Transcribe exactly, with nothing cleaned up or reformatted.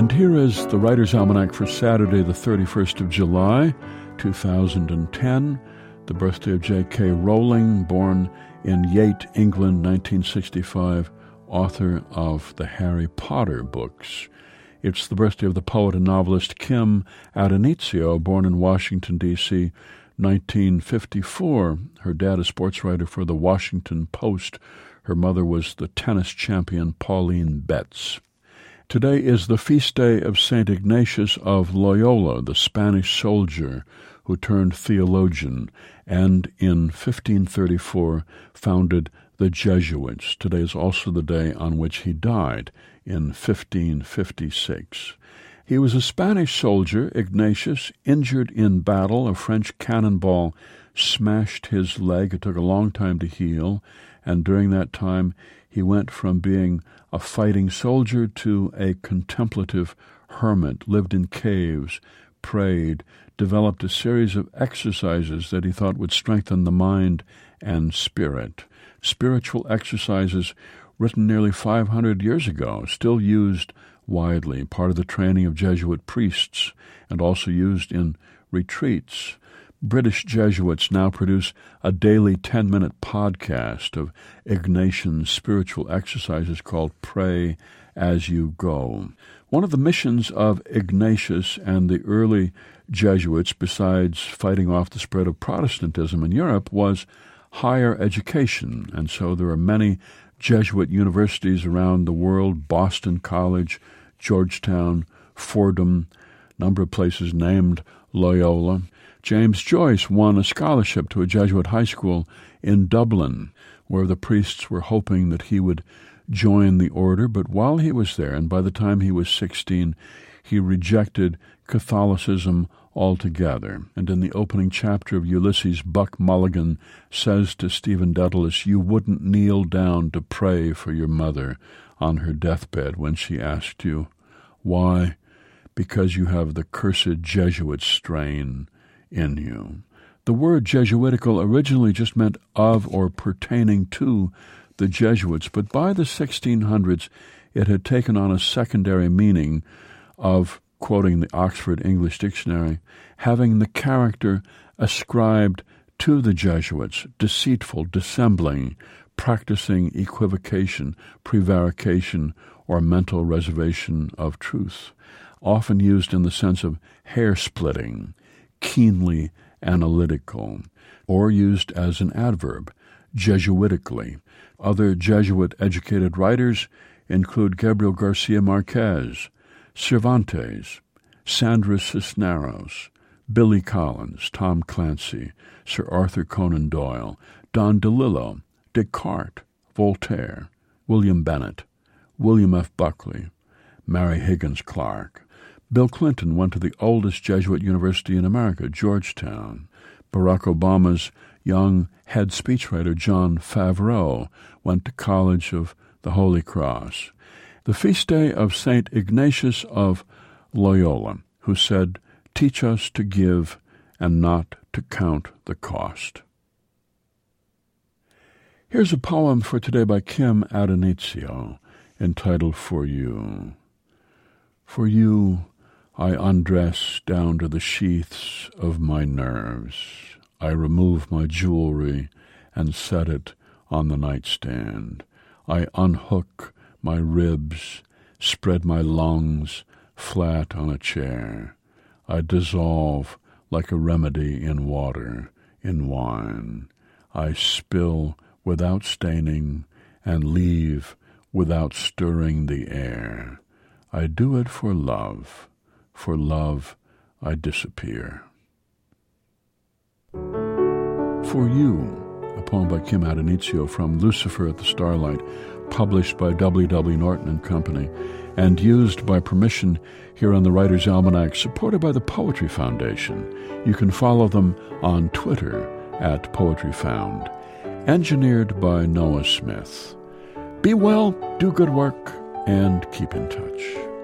And here is the Writer's Almanac for Saturday, the thirty-first of July, two thousand ten, the birthday of J K. Rowling, born in Yate, England, nineteen sixty-five, author of the Harry Potter books. It's the birthday of the poet and novelist Kim Addonizio, born in Washington, D C, nineteen fifty-four. Her dad, a sports writer for the Washington Post. Her mother was the tennis champion Pauline Betts. Today is the feast day of Saint Ignatius of Loyola, the Spanish soldier who turned theologian and in fifteen thirty-four founded the Jesuits. Today is also the day on which he died in fifteen fifty-six. He was a Spanish soldier, Ignatius, injured in battle. A French cannonball smashed his leg. It took a long time to heal, and during that time he went from being a fighting soldier to a contemplative hermit, lived in caves, prayed, developed a series of exercises that he thought would strengthen the mind and spirit. Spiritual exercises written nearly five hundred years ago, still used widely, part of the training of Jesuit priests, and also used in retreats. British Jesuits now produce a daily ten-minute podcast of Ignatian spiritual exercises called Pray As You Go. One of the missions of Ignatius and the early Jesuits, besides fighting off the spread of Protestantism in Europe, was higher education, and so there are many Jesuit universities around the world: Boston College, Georgetown, Fordham, a number of places named Loyola. James Joyce won a scholarship to a Jesuit high school in Dublin, where the priests were hoping that he would join the order, but while he was there, and by the time he was sixteen, he rejected Catholicism altogether. And in the opening chapter of Ulysses, Buck Mulligan says to Stephen Dedalus, "You wouldn't kneel down to pray for your mother on her deathbed when she asked you. Why? Because you have the cursed Jesuit strain in you." The word Jesuitical originally just meant of or pertaining to the Jesuits, but by the sixteen hundreds it had taken on a secondary meaning of, quoting the Oxford English Dictionary, having the character ascribed to the Jesuits, deceitful, dissembling, practicing equivocation, prevarication, or mental reservation of truth, often used in the sense of hair-splitting, keenly analytical, or used as an adverb, Jesuitically. Other Jesuit-educated writers include Gabriel Garcia Marquez, Cervantes, Sandra Cisneros, Billy Collins, Tom Clancy, Sir Arthur Conan Doyle, Don DeLillo, Descartes, Voltaire, William Bennett, William F. Buckley, Mary Higgins Clark. Bill Clinton went to the oldest Jesuit university in America, Georgetown. Barack Obama's young head speechwriter, John Favreau, went to College of the Holy Cross. The feast day of Saint Ignatius of Loyola, who said, "Teach us to give and not to count the cost." Here's a poem for today by Kim Addonizio, entitled For You. For you I undress down to the sheaths of my nerves. I remove my jewelry and set it on the nightstand. I unhook my ribs, spread my lungs flat on a chair. I dissolve like a remedy in water, in wine. I spill without staining and leave without stirring the air. I do it for love. For love I disappear. For You, a poem by Kim Addonizio from Lucifer at the Starlight, published by W W. Norton and Company, and used by permission here on the Writer's Almanac, supported by the Poetry Foundation. You can follow them on Twitter at Poetry Found. Engineered by Noah Smith. Be well, do good work, and keep in touch.